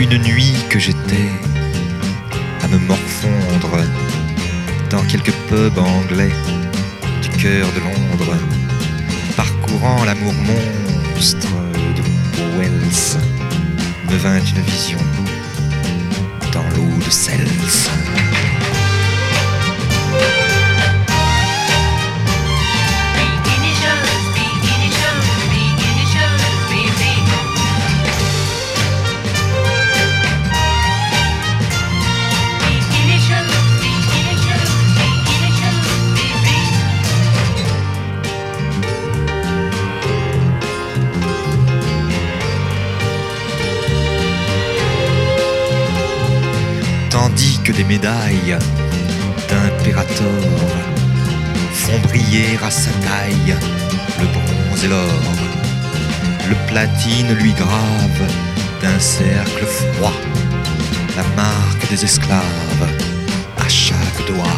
Une nuit que j'étais à me morfondre dans quelques pubs anglais du cœur de Londres, parcourant l'amour monstre de Wells, me vint une vision dans l'eau de Cels. Tandis que les médailles d'impérator font briller à sa taille le bronze et l'or, le platine lui grave d'un cercle froid la marque des esclaves à chaque doigt.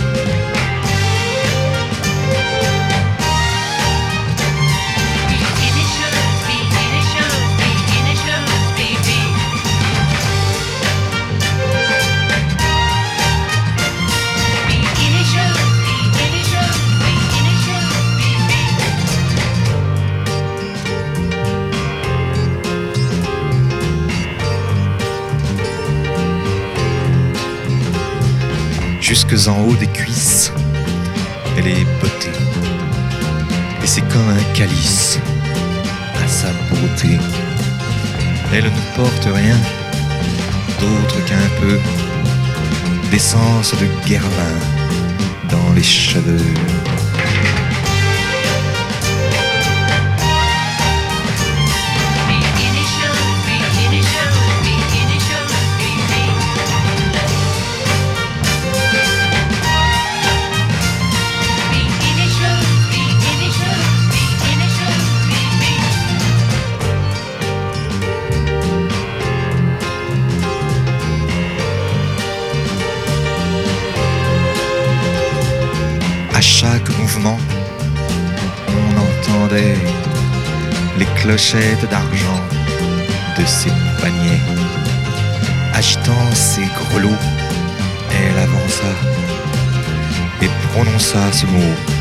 Jusque en haut des cuisses, elle est bottée, et c'est comme un calice à sa beauté. Elle ne porte rien d'autre qu'un peu d'essence de Guerlain dans les cheveux. À chaque mouvement, on entendait les clochettes d'argent de ses paniers. Agitant ses grelots, elle avança et prononça ce mot